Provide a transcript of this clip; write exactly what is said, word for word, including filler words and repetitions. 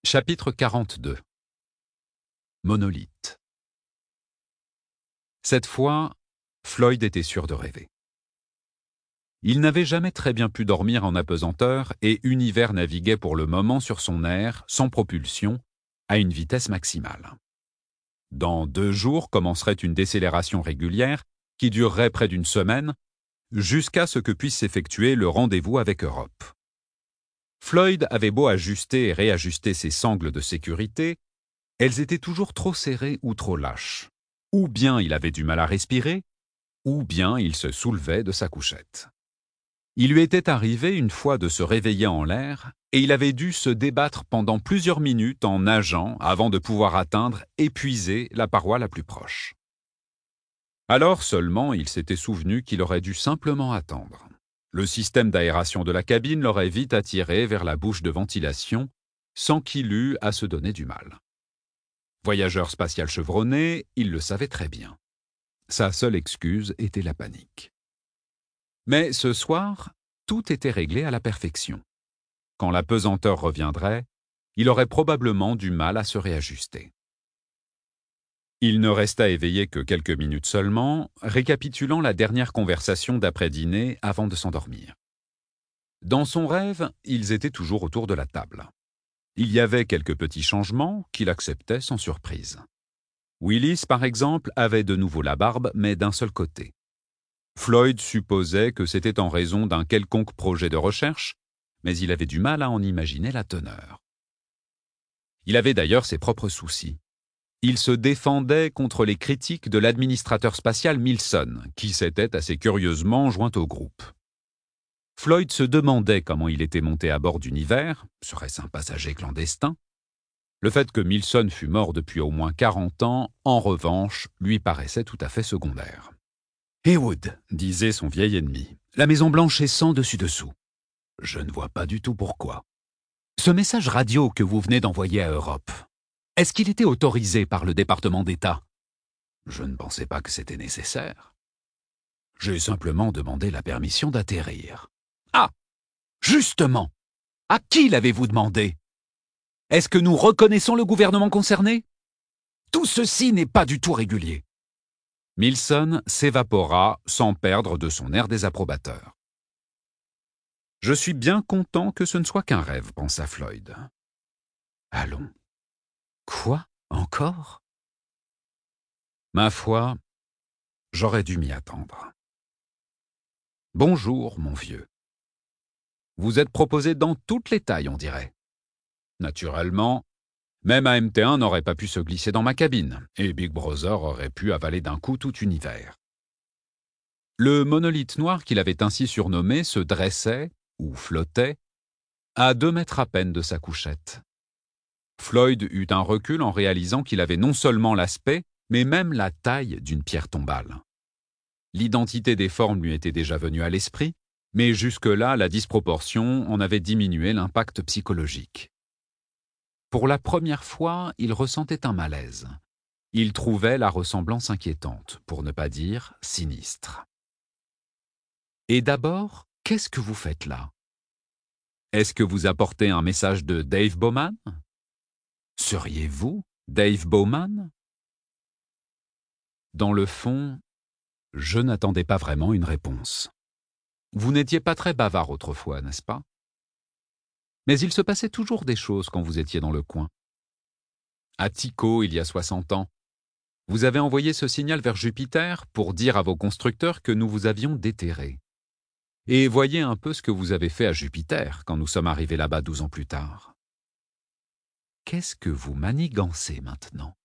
Chapitre quarante-deux. Monolithe. Cette fois, Floyd était sûr de rêver. Il n'avait jamais très bien pu dormir en apesanteur et Univers naviguait pour le moment sur son air, sans propulsion, à une vitesse maximale. Dans deux jours commencerait une décélération régulière qui durerait près d'une semaine, jusqu'à ce que puisse s'effectuer le rendez-vous avec Europe. Floyd avait beau ajuster et réajuster ses sangles de sécurité, elles étaient toujours trop serrées ou trop lâches. Ou bien il avait du mal à respirer, ou bien il se soulevait de sa couchette. Il lui était arrivé une fois de se réveiller en l'air, et il avait dû se débattre pendant plusieurs minutes en nageant avant de pouvoir atteindre, épuisé, la paroi la plus proche. Alors seulement il s'était souvenu qu'il aurait dû simplement attendre. Le système d'aération de la cabine l'aurait vite attiré vers la bouche de ventilation, sans qu'il eût à se donner du mal. Voyageur spatial chevronné, il le savait très bien. Sa seule excuse était la panique. Mais ce soir, tout était réglé à la perfection. Quand la pesanteur reviendrait, il aurait probablement du mal à se réajuster. Il ne resta éveillé que quelques minutes seulement, récapitulant la dernière conversation d'après-dîner avant de s'endormir. Dans son rêve, ils étaient toujours autour de la table. Il y avait quelques petits changements qu'il acceptait sans surprise. Willis, par exemple, avait de nouveau la barbe, mais d'un seul côté. Floyd supposait que c'était en raison d'un quelconque projet de recherche, mais il avait du mal à en imaginer la teneur. Il avait d'ailleurs ses propres soucis. Il se défendait contre les critiques de l'administrateur spatial Milson, qui s'était assez curieusement joint au groupe. Floyd se demandait comment il était monté à bord d'Univers, serait-ce un passager clandestin? Le fait que Milson fût mort depuis au moins quarante ans, en revanche, lui paraissait tout à fait secondaire. « Heywood, disait son vieil ennemi, la Maison-Blanche est sans dessus-dessous. Je ne vois pas du tout pourquoi. Ce message radio que vous venez d'envoyer à Europe, est-ce qu'il était autorisé par le département d'État? Je ne pensais pas que c'était nécessaire. J'ai simplement demandé la permission d'atterrir. Ah, justement, à qui l'avez-vous demandé? Est-ce que nous reconnaissons le gouvernement concerné? Tout ceci n'est pas du tout régulier. Milson s'évapora sans perdre de son air désapprobateur. Je suis bien content que ce ne soit qu'un rêve, pensa Floyd. Allons. Quoi? Encore? Ma foi, j'aurais dû m'y attendre. Bonjour, mon vieux. Vous êtes proposé dans toutes les tailles, on dirait. Naturellement, même un M T un n'aurait pas pu se glisser dans ma cabine, et Big Brother aurait pu avaler d'un coup tout Univers. Le monolithe noir qu'il avait ainsi surnommé se dressait, ou flottait, à deux mètres à peine de sa couchette. Floyd eut un recul en réalisant qu'il avait non seulement l'aspect, mais même la taille d'une pierre tombale. L'identité des formes lui était déjà venue à l'esprit, mais jusque-là, la disproportion en avait diminué l'impact psychologique. Pour la première fois, il ressentait un malaise. Il trouvait la ressemblance inquiétante, pour ne pas dire sinistre. Et d'abord, qu'est-ce que vous faites là? Est-ce que vous apportez un message de Dave Bowman? Seriez-vous Dave Bowman? Dans le fond, je n'attendais pas vraiment une réponse. Vous n'étiez pas très bavard autrefois, n'est-ce pas? Mais il se passait toujours des choses quand vous étiez dans le coin. À Tycho, il y a soixante ans, vous avez envoyé ce signal vers Jupiter pour dire à vos constructeurs que nous vous avions déterré. Et voyez un peu ce que vous avez fait à Jupiter quand nous sommes arrivés là-bas douze ans plus tard. Qu'est-ce que vous manigancez maintenant?